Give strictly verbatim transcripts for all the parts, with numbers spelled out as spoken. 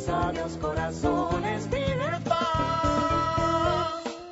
sabios corazones piden paz.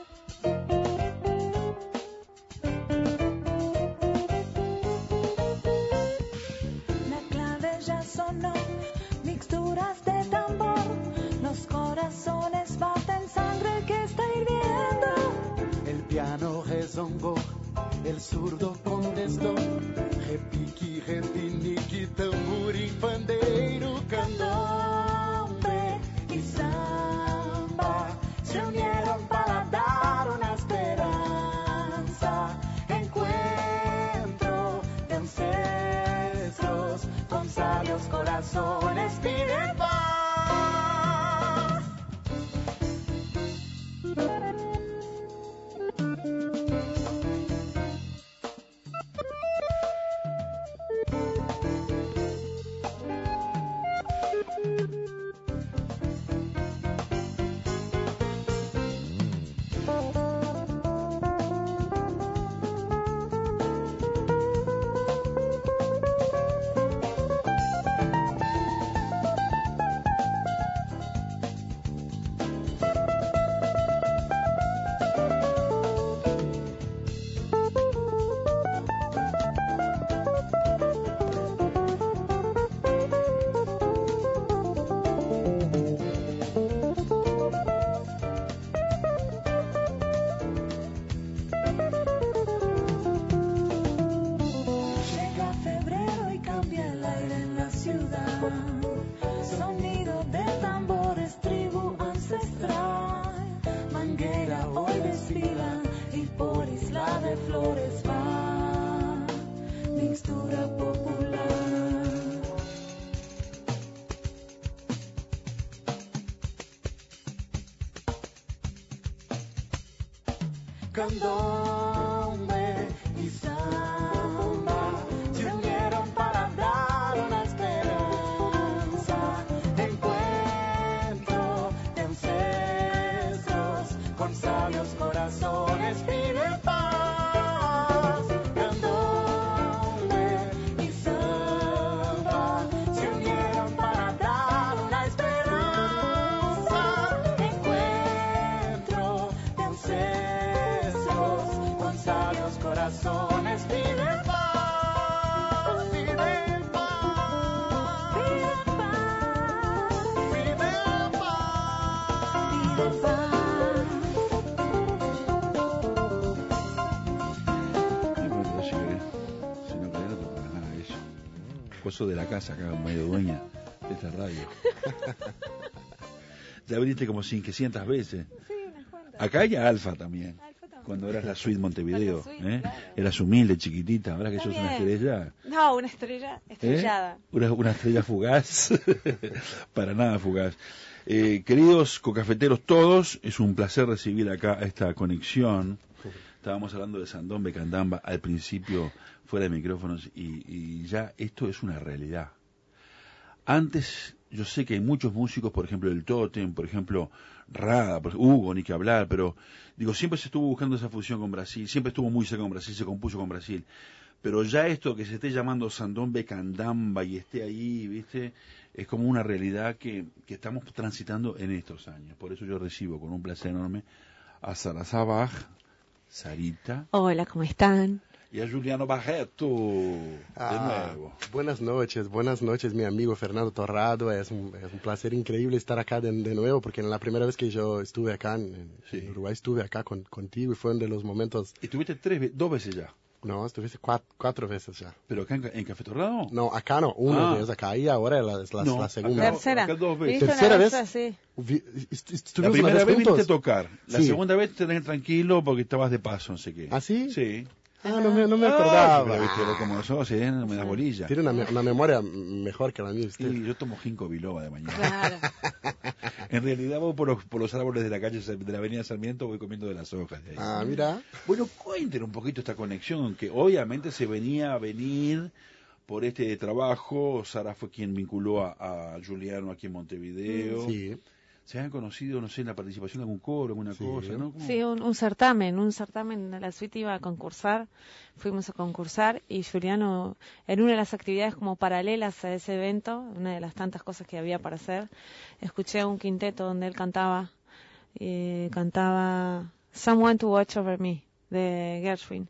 La clave ya sonó, mixturas de tambor, los corazones baten sangre que está hirviendo. El piano rezongó, el zurdo contestó, repiqui, repiniqui, tamborim, pandeiro, candombe y samba se unieron para dar una esperanza, encuentro de ancestros con sabios corazones piden paz. Sonido de tambores, tribu ancestral. Manguera hoy desfila y por Isla de Flores va. Mixtura popular. Candombe y samba se unieron para dar una esperanza, encuentro de ancestros con sabios corazones piden paz. Candombe y samba se unieron para dar una esperanza, encuentro de ancestros con sabios corazones piden paz, piden paz, piden paz, piden paz, piden paz. Y bueno, yo llegué, si no quería no tocaba nada de eso. Coso de la casa, acá, medio dueña de esta radio. Ya viniste como quinientas veces. Sí, unas cuantas. Acá hay a Alfa también. Alfa también. Cuando eras la suite Montevideo, Con la suite, ¿eh? claro. Eras humilde, chiquitita, ahora que sos También. una estrella. No, una estrella ¿eh? estrellada. Una, una estrella fugaz, para nada fugaz. Eh, queridos cocafeteros todos, es un placer recibir acá esta conexión. Estábamos hablando de Sandombe Candamba al principio, fuera de micrófonos, y, y ya esto es una realidad. Antes, yo sé que hay muchos músicos, por ejemplo, el Totem, por ejemplo, Rada, por, Hugo, ni que hablar, pero digo, siempre se estuvo buscando esa fusión con Brasil, siempre estuvo muy cerca con Brasil, se compuso con Brasil. Pero ya esto que se esté llamando Sandombe Candamba y esté ahí, ¿viste? Es como una realidad que, que estamos transitando en estos años. Por eso yo recibo con un placer enorme a Sara Sabaj, Sarita. Hola, ¿cómo están? Y a Juliano Barreto, de Ah, nuevo. Buenas noches, buenas noches, mi amigo Fernando Torrado. Es un, es un placer increíble estar acá de, de nuevo, porque en la primera vez que yo estuve acá en, Sí. en Uruguay, estuve acá con, contigo y fue uno de los momentos. Estuviste tres, ve- dos veces ya. No, estuviste cuatro, cuatro veces ya. ¿Pero acá en, en Café Torrado? No, acá no, una Ah. vez acá y ahora la, la, No, la segunda. acá- Tercera. acá dos veces. ¿Viste ¿Tercera una vez vez? así? Vi- est- est- La ¿Estuvimos primera una vez vez viniste a juntos? tocar. La Sí. segunda vez te tenés tranquilo porque estabas de paso, no sé qué. ¿Ah, sí? Sí. Ah, no me, no me Ah, acordaba. pero viste, vos como sos, ¿eh? No me da bolilla. Tiene una, me- una memoria mejor que la mía usted. Sí, yo tomo ginkgo biloba de mañana. Claro. En realidad voy por los, por los árboles de la calle, de la avenida Sarmiento, voy comiendo de las hojas de ahí. Ah, mira. Bueno, cuenten un poquito esta conexión, que obviamente se venía a venir por este trabajo. Sara fue quien vinculó a, a Juliano aquí en Montevideo. Sí. se han conocido, no sé, en la participación de algún coro, alguna sí. cosa, ¿no? ¿Cómo? Sí, un, un certamen, un certamen, la suite iba a concursar, fuimos a concursar y Juliano, en una de las actividades como paralelas a ese evento, una de las tantas cosas que había para hacer, escuché un quinteto donde él cantaba, eh, cantaba Someone to Watch Over Me, de Gershwin,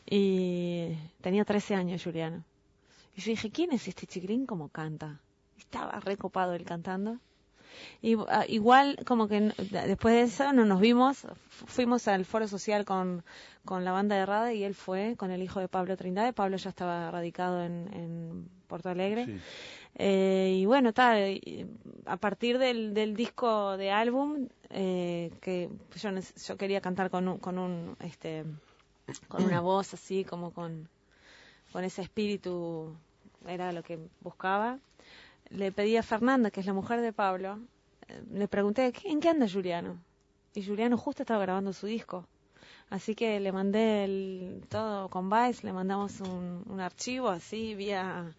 y tenía trece años Juliano. Y yo dije, ¿quién es este chiquilín? ¿Cómo canta? Estaba recopado él cantando. Y uh, igual como que después de eso no nos vimos, fuimos al foro social con, con la banda de Rada y él fue con el hijo de Pablo Trindade. Pablo ya estaba radicado en, en Porto Alegre. Sí. Eh, y bueno, tal, a partir del, del disco de álbum, eh, que yo, yo quería cantar con un, con un, este, con una voz así, como con, con ese espíritu, era lo que buscaba. Le pedí a Fernanda, que es la mujer de Pablo, eh, le pregunté, ¿en qué anda Juliano? Y Juliano justo estaba grabando su disco. Así que le mandé el, todo con Vice, le mandamos un, un archivo así, vía,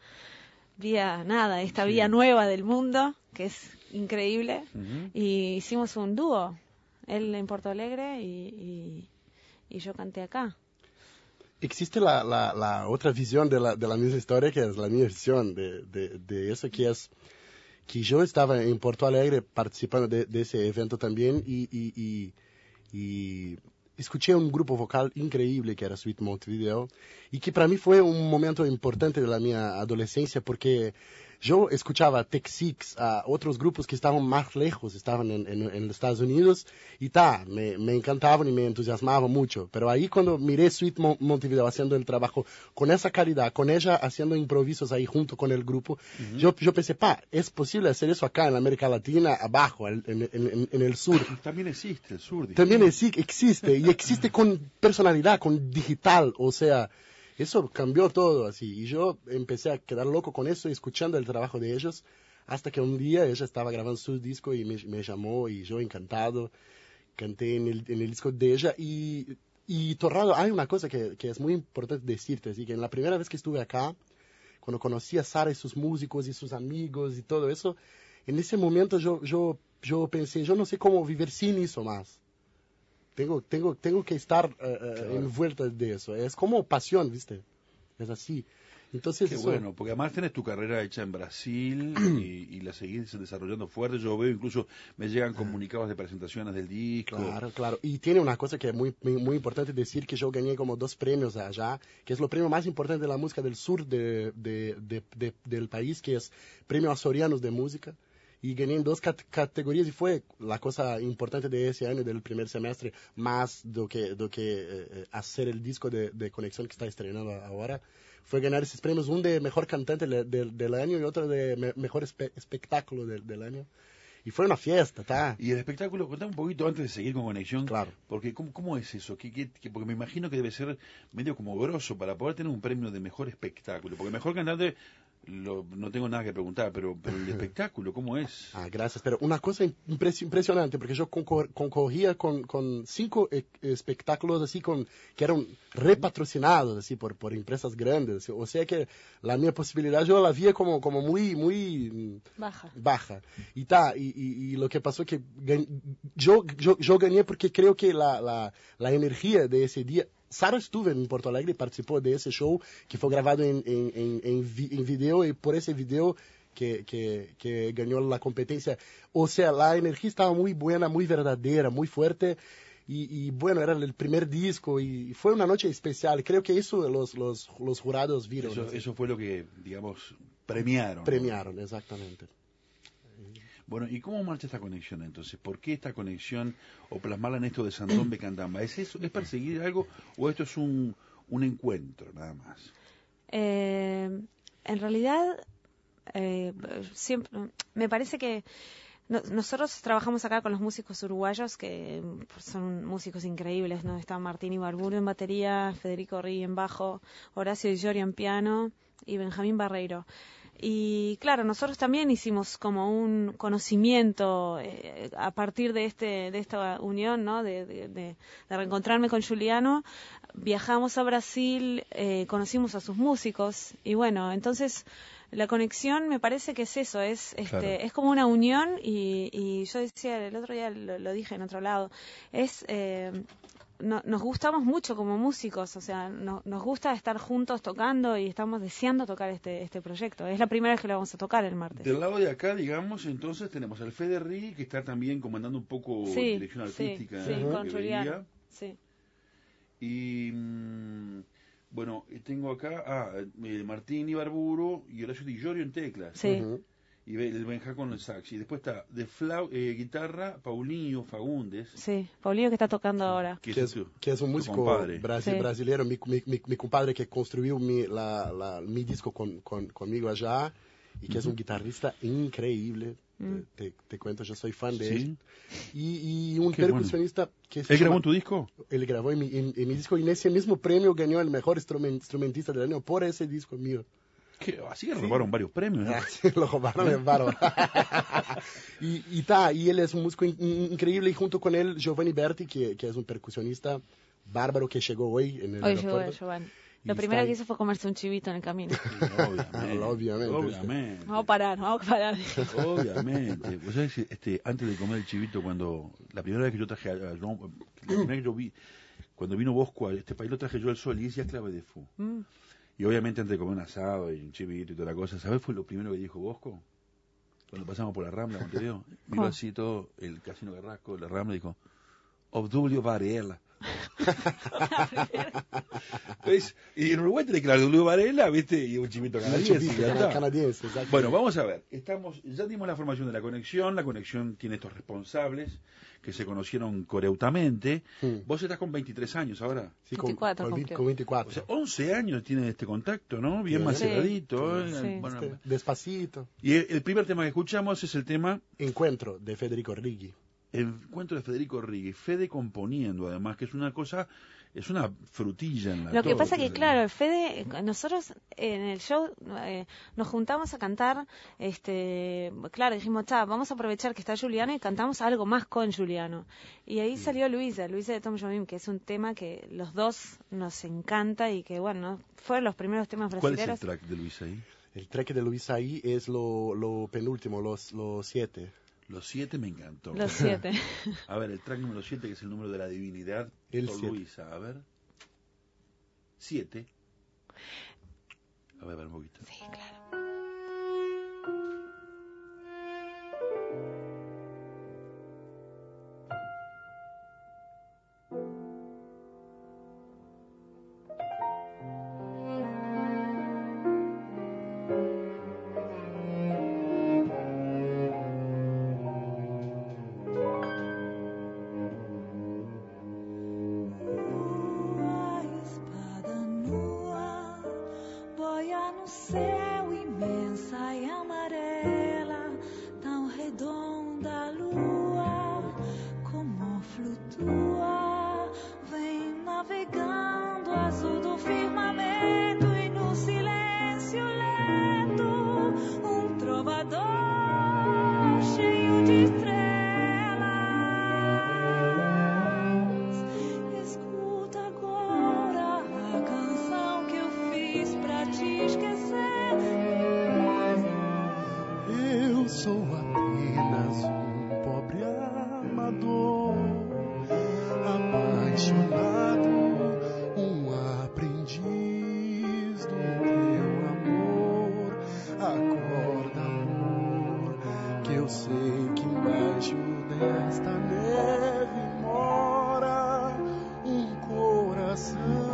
vía nada, esta sí. vía nueva del mundo, que es increíble. Uh-huh. Y hicimos un dúo, él en Porto Alegre y, y, y yo canté acá. Existe la, la, la otra visión de la, de la misma historia, que es la mi visión de, de, de eso, que es que yo estaba en Porto Alegre participando de, de ese evento también y, y, y, y escuché un grupo vocal increíble que era Sweet Montevideo y que para mí fue un momento importante de la mi adolescencia porque yo escuchaba Tex-Six, a otros grupos que estaban más lejos, estaban en, en, en los Estados Unidos, y ta, me, me encantaban y me entusiasmaban mucho. Pero ahí cuando miré Sweet Montevideo haciendo el trabajo con esa calidad, con ella haciendo improvisos ahí junto con el grupo, uh-huh. yo, yo pensé, pa, es posible hacer eso acá en América Latina, abajo, en, en, en, en el sur. También existe el sur. También existe, existe, y existe con personalidad, con digital, o sea... Eso cambió todo así, y yo empecé a quedar loco con eso, escuchando el trabajo de ellos, hasta que un día ella estaba grabando su disco y me, me llamó, y yo encantado, canté en el, en el disco de ella, y, y Torrado, hay una cosa que, que es muy importante decirte, así que en la primera vez que estuve acá, cuando conocí a Sara y sus músicos y sus amigos y todo eso, en ese momento yo, yo, yo pensé, yo no sé cómo vivir sin eso más. Tengo, tengo, tengo que estar uh, claro. envuelta de eso. Es como pasión, ¿viste? Es así. Entonces, Qué eso... bueno, porque además tenés tu carrera hecha en Brasil y, y la seguís desarrollando fuerte. Yo veo, incluso me llegan comunicados de presentaciones del disco. Claro, claro. Y tiene una cosa que es muy, muy, muy importante decir, que yo gané como dos premios allá, que es lo premio más importante de la música del sur de, de, de, de, del país, que es Premio Açorianos de Música. Y gané en dos cat- categorías y fue la cosa importante de ese año, del primer semestre, más do que, do que eh, hacer el disco de, de Conexión que está estrenando ahora. Fue ganar esos premios, un de mejor cantante de, de, del año y otro de me, mejor espe- espectáculo de, del año. Y fue una fiesta, ¿tá? Y el espectáculo, contame un poquito antes de seguir con Conexión. Claro. Porque, ¿cómo, cómo es eso? ¿Qué, qué, qué, porque me imagino que debe ser medio como grosso para poder tener un premio de mejor espectáculo. Porque mejor cantante, lo, no tengo nada que preguntar, pero, pero el espectáculo, ¿cómo es? Ah, gracias. Pero una cosa impres- impresionante, porque yo concor- concorría con, con cinco e- espectáculos así, con, que eran repatrocinados así por, por empresas grandes. Así. O sea que la mi posibilidad yo la vi como, como muy, muy baja. baja. Y ta, y, y, y lo que pasó que gan- yo, yo, yo gané porque creo que la, la, la energía de ese día... Sara estuvo en Porto Alegre y participó de ese show que fue grabado en, en, en, en, vi, en video, y por ese video que, que, que ganó la competencia. O sea, la energía estaba muy buena, muy verdadera, muy fuerte. Y, y bueno, era el primer disco y fue una noche especial. Creo que eso los, los, los jurados vieron. Eso, eso fue lo que, digamos, premiaron. Premiaron, ¿no? Exactamente. Bueno, ¿y cómo marcha esta conexión entonces? ¿Por qué esta conexión o plasmarla en esto de Sandombe Candamba? ¿Es eso, es perseguir algo o esto es un, un encuentro nada más? Eh, en realidad, eh, siempre me parece que no, nosotros trabajamos acá con los músicos uruguayos que son músicos increíbles, ¿no? Está Martín Ibarburu en batería, Federico Rí en bajo, Horacio Di Giorgio en piano y Benjamín Barreiro. Y claro, nosotros también hicimos como un conocimiento eh, a partir de este de esta unión, ¿no? De, de, de, de reencontrarme con Juliano. Viajamos a Brasil, eh, conocimos a sus músicos y bueno, entonces la conexión me parece que es eso, es este, Claro. es como una unión y, y yo decía, el otro día lo, lo dije en otro lado, es... Eh, no, nos gustamos mucho como músicos, o sea, no, nos gusta estar juntos tocando y estamos deseando tocar este este proyecto. Es la primera vez que lo vamos a tocar el martes. Del lado de acá, digamos, entonces tenemos al Fede Ri, que está también comandando un poco Sí, dirección artística. sí, sí, ¿no? con que Juliano. veía. Sí. Y mm, bueno, eh, tengo acá a eh, Martín Ibarburu y Horacio Di Giorgio en teclas. Sí. Ujú. Y Be- el Benja con el sax. Y después está de flau eh, guitarra, Paulinho Fagundes. Sí, Paulinho que está tocando ahora. Que que, es es, tu- que es un tu músico compadre. brasi- Sí. brasileiro, mi, mi, mi, mi compadre que construyó mi, la, la, mi disco con, con, conmigo allá y que es un guitarrista increíble. Mm. Te, te cuento, yo soy fan de Sí. él. Y, y un Qué percusionista que se ¿Él grabó llama- en tu disco? Él grabó en mi, en, en mi disco y en ese mismo premio ganó el mejor instrumen- instrumentista del año por ese disco mío. Que, así que robaron varios premios, ¿no? Ah, sí, lo robaron en bárbaro. y, y ta, y él es un músico in- in- increíble y junto con él Giovanni Berti, que, que es un percusionista bárbaro que llegó hoy en el Hoy llegó aeropuerto. Giovanni. Y Lo primero está que ahí. hizo fue comerse un chivito en el camino. Obviamente. Obviamente. Obviamente. Vamos a parar, vamos a parar. Obviamente. Vos sabés que, este, antes de comer el chivito, cuando la primera vez que yo traje a, a- no, la primera vez que yo vi, cuando vino Bosco a este país, lo traje yo al sol y decía clave de fu. Mm. Y obviamente antes de comer un asado y un chivito y toda la cosa, ¿sabés fue lo primero que dijo Bosco? Cuando pasamos por la Rambla, Montevideo, vino ¿Cuál? así todo el Casino Carrasco, la Rambla, dijo, Obdulio Varela. ¿Ves? Y en Uruguay tenés que la Obdulio Varela, ¿viste? Y un chivito Un canadiense. chivito y ya está. canadiense, exacto. Bueno, vamos a ver. Estamos, ya dimos la formación de la conexión. La conexión tiene estos responsables que se conocieron coreutamente. Hmm. Vos estás con veintitrés años ahora. Sí, con, veinticuatro con, cumplió. con veinticuatro. O sea, once años tienen este contacto, ¿no? Bien Sí. maceradito. Sí, ¿eh? sí. Bueno, Este, despacito. y el, el primer tema que escuchamos es el tema Encuentro de Federico Righi. El encuentro de Federico Righi. Fede componiendo, además, que es una cosa, es una frutilla en la Lo que todo, pasa que, es- claro, el Fede, nosotros en el show eh, nos juntamos a cantar, este, claro, dijimos, cha, vamos a aprovechar que está Juliano y cantamos algo más con Juliano. Y ahí salió Luisa, Luisa de Tom Jobim, que es un tema que los dos nos encanta y que, bueno, ¿no? Fueron los primeros temas ¿Cuál es el brasileños. track de Luis ahí? El track de Luis ahí es lo, lo penúltimo, los, los siete. Los siete me encantó. Los siete. A ver, el track número siete, que es el número de la divinidad. El por siete. Luisa, a ver. siete. A ver, a ver un poquito. Sí, claro. A espada nua boia no céu, imensa e amarela, tão redonda a lua, como flutua, vem navegando azul do firmamento e no silêncio lento, um trovador cheio de estrelas. Escuta agora a canção que eu fiz pra te esquecer. Eu sou apenas um pobre amador, apaixonado, um aprendiz do teu amor. Acorda, amor, que eu sei que embaixo desta neve mora um coração.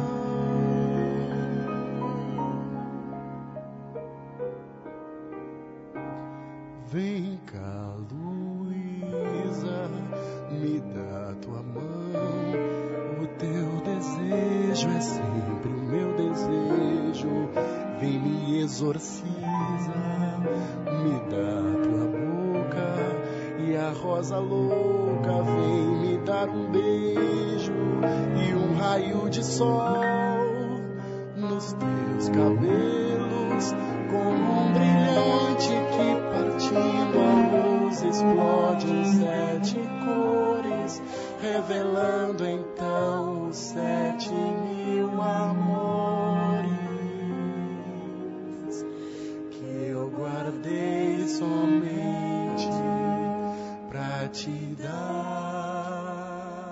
Vem cá, Luísa, me dá tua mão. O teu desejo é sempre o meu desejo. Vem, me exorciza, me dá tua boca. E a rosa louca vem me dar um beijo e um raio de sol nos teus cabelos, como um brilhante que partindo a luz explode em sete cores, revelando então os sete mil amores que te dar.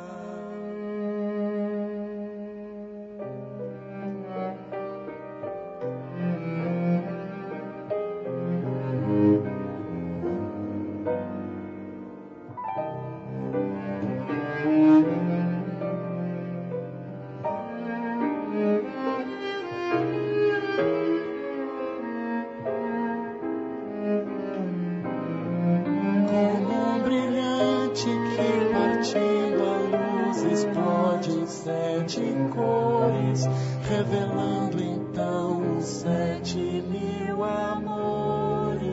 Como um brilhante que partindo a luz explode em sete cores, revelando então os sete mil amores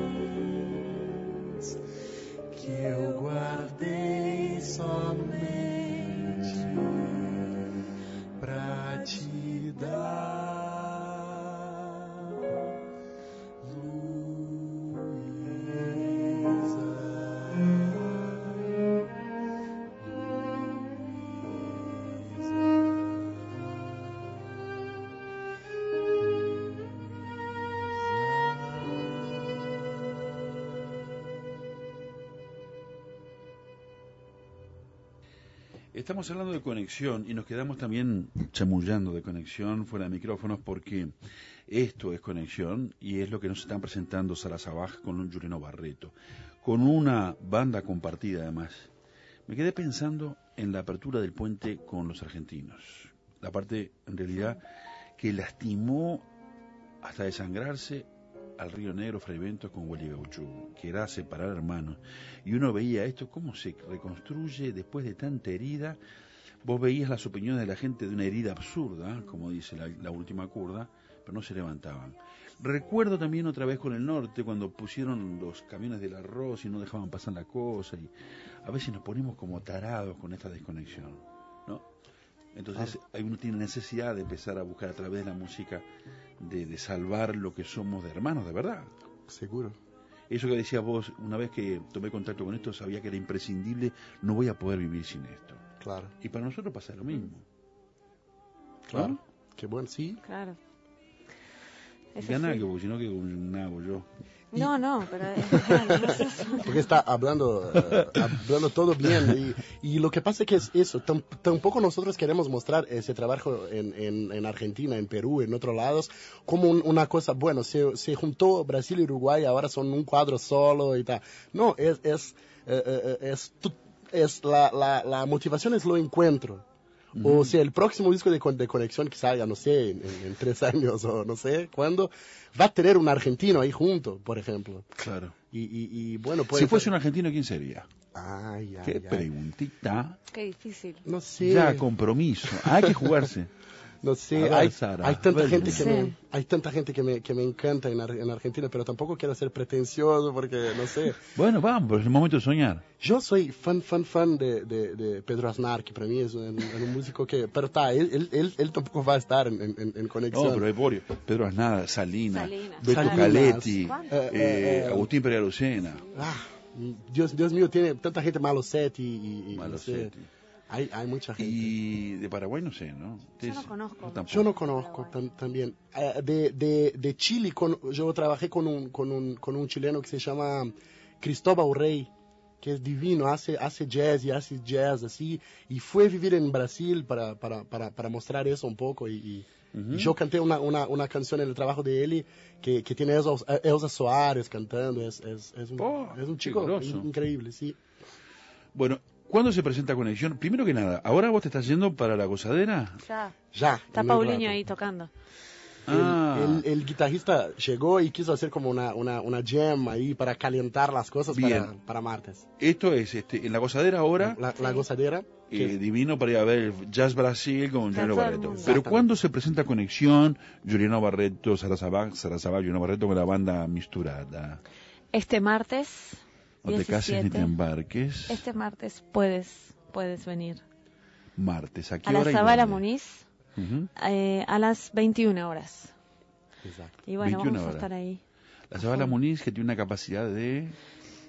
que eu guardei somente pra te dar. Estamos hablando de conexión y nos quedamos también chamullando de conexión fuera de micrófonos porque esto es conexión y es lo que nos están presentando Sara Sabaj con un Juliano Barreto, con una banda compartida además. Me quedé pensando en la apertura del puente con los argentinos, la parte en realidad que lastimó hasta desangrarse al Río Negro Fray Bentos con Hueli Gauchú, que era separar hermanos. Y uno veía esto, cómo se reconstruye después de tanta herida. Vos veías las opiniones de la gente de una herida absurda, como dice la, la última kurda, pero no se levantaban. Recuerdo también otra vez con el norte, cuando pusieron los camiones del arroz y no dejaban pasar la cosa. Y a veces nos ponemos como tarados con esta desconexión, ¿no? Entonces ah. uno tiene necesidad de empezar a buscar a través de la música de, de salvar lo que somos de hermanos, de verdad. Seguro. Eso que decías vos, una vez que tomé contacto con esto, sabía que era imprescindible, no voy a poder vivir sin esto. Claro. Y para nosotros pasa lo mismo. Claro. ¿No? Qué bueno, sí. Claro. Gana algo, porque si no, que un hago yo. No, no, pero es claro, no es eso. Porque está hablando, uh, hablando todo bien. Y, y lo que pasa es que es eso. Tam, tampoco nosotros queremos mostrar ese trabajo en, en, en Argentina, en Perú, en otros lados, como un, una cosa, bueno, se, se juntó Brasil y Uruguay, ahora son un cuadro solo y tal. No, es, es, uh, es, es, es la, la, la motivación es lo encuentro. Uh-huh. O sea, el próximo disco de, de conexión que salga, no sé, en, en, en tres años o no sé cuándo, va a tener un argentino ahí junto, por ejemplo. Claro. Y, y, y bueno, puede si fuese ser... un argentino, ¿quién sería? Ay, ay, Qué ay. preguntita. Qué difícil. No sé. Ya, compromiso. Hay que jugarse. No sé, ver, hay, Sara, hay tanta ver, gente no que sé. me, hay tanta gente que me, que me encanta en, Ar- en Argentina, pero tampoco quiero ser pretencioso porque, no sé. Bueno, vamos, pero es el momento de soñar. Yo soy fan, fan, fan de, de, de Pedro Aznar, que para mí es un, un músico que... Pero está, él, él, él, él tampoco va a estar en, en, en conexión. No, pero hay Borio. Pedro Aznar, Salina, Salinas. Beto Salinas. Caletti, ¿Cuánto? eh, Eh, eh, Agustín Perea Lucena. Ah, Dios, Dios mío, tiene tanta gente Malosetti y... y no sé. Malosetti. Hay, hay mucha gente. Y de Paraguay no sé, ¿no? Yo no Ustedes- conozco. tampoco. Yo no conozco tam- también. Eh, de, de, de Chile, con, yo trabajé con un, con, un, con un chileno que se llama Cristóbal Rey, que es divino, hace, hace jazz y hace jazz así, y fue a vivir en Brasil para, para, para, para mostrar eso un poco. Y, y, Ujú. y yo canté una, una, una canción en el trabajo de él que, que tiene Elsa, Elsa Soares cantando. Es, es, es, un, Oh, es un qué chico grosso. in- increíble, sí. Bueno, ¿cuándo se presenta Conexión? Primero que nada, ¿ahora vos te estás yendo para la gozadera? Ya. Ya. Está en un Paulinho rato. ahí tocando. El, Ah, el- el guitarrista llegó y quiso hacer como una, una, una jam ahí para calentar las cosas para, Bien. para martes. esto es este, en la gozadera ahora, La, la gozadera. que eh, es- divino para ir a ver el Jazz Brasil con Está Juliano todo el Barreto. mundo. Pero Exactamente. ¿cuándo se presenta Conexión? Juliano Barreto, Sara Sabaj, Sara Sabaj, Juliano Barreto con la banda Misturada. Este martes, No te cases ni te diecisiete. embarques. Este martes puedes, puedes venir. Martes, ¿a qué A la hora y Zabala dónde? Muniz, Ujú. eh, a las veintiuna horas. Exacto. Y bueno, veintiuna vamos a horas. estar ahí. La Zabala Full. Muniz, que tiene una capacidad de...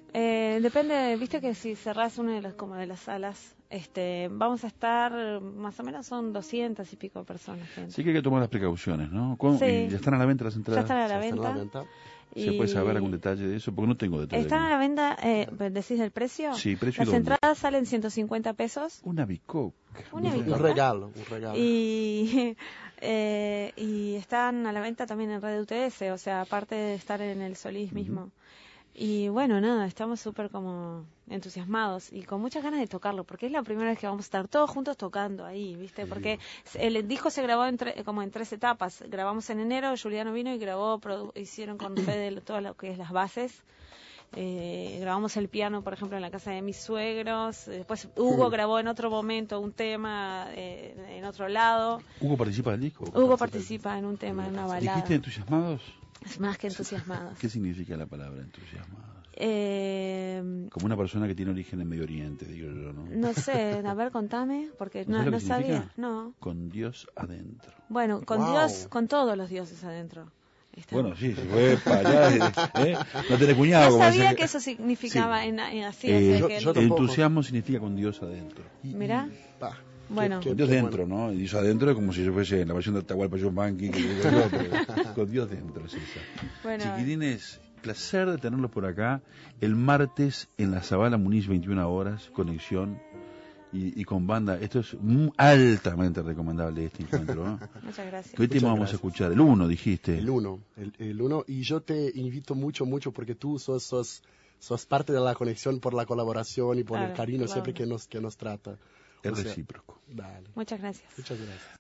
Eh, depende, viste que si cerrás una de las, como de las salas, este, vamos a estar, más o menos son doscientas y pico personas. Gente. Sí que hay que tomar las precauciones, ¿no? ¿Cómo- Sí. ¿Y ¿Ya están a la venta las Ya entradas? están a la Ya está en venta. ¿Se y- puede saber algún detalle de eso? Porque no tengo detalles. Están a la venta, eh, ¿decís el precio? Sí, precio y Las dónde. entradas salen ciento cincuenta pesos. Una bicoca. Una Mira. Un bicoca. regalo, un regalo. Y, eh, y están a la venta también en Red U T S, o sea, aparte de estar en el Solís mismo. Y bueno, nada, estamos súper como entusiasmados y con muchas ganas de tocarlo, porque es la primera vez que vamos a estar todos juntos tocando ahí, ¿viste? Porque el disco se grabó en tre- como en tres etapas. Grabamos en enero, Juliano vino y grabó, produ- hicieron con Fede todo lo que es las bases. Eh, grabamos el piano, por ejemplo, en la casa de mis suegros. Después Hugo grabó en otro momento un tema eh, en otro lado. ¿Hugo participa del disco? Hugo participa en un tema, en una balada. ¿Dijiste entusiasmados? Es más que entusiasmados. ¿Qué significa la palabra entusiasmados? Eh, Como una persona que tiene origen en Medio Oriente, digo yo, ¿no? no sé, a ver, contame, porque ¿No no, sabes lo no que significa? sabía. No. Con Dios adentro. Bueno, con Wow. Dios, con todos los dioses adentro. Está. Bueno, sí, se fue para allá. ¿eh? No tenés cuñado. No como sabía decía que eso significaba en, en así, Eh, así yo- que yo el tampoco. entusiasmo significa con Dios adentro. Y- y- Mirá. pa, Bueno. qué- Con qué- Dios qué dentro, bueno. ¿no? Y Dios adentro es como si yo fuese en la versión de Atahualpa Yupanqui, que digo yo, pero con Dios dentro es esa. Bueno, Chiquilines, placer de tenerlos por acá. El martes en la Zabala Muniz, veintiuna horas, conexión y, y con banda. Esto es muy altamente recomendable este encuentro, ¿no? muchas gracias. ¿Qué tema Muchas vamos a gracias. escuchar? El uno, dijiste. El uno, el, el uno. Y yo te invito mucho, mucho, porque tú sos, sos, sos parte de la conexión por la colaboración y por Claro, el cariño claro. siempre que nos, que nos trata. Es O sea, recíproco. dale. Muchas gracias. Muchas gracias.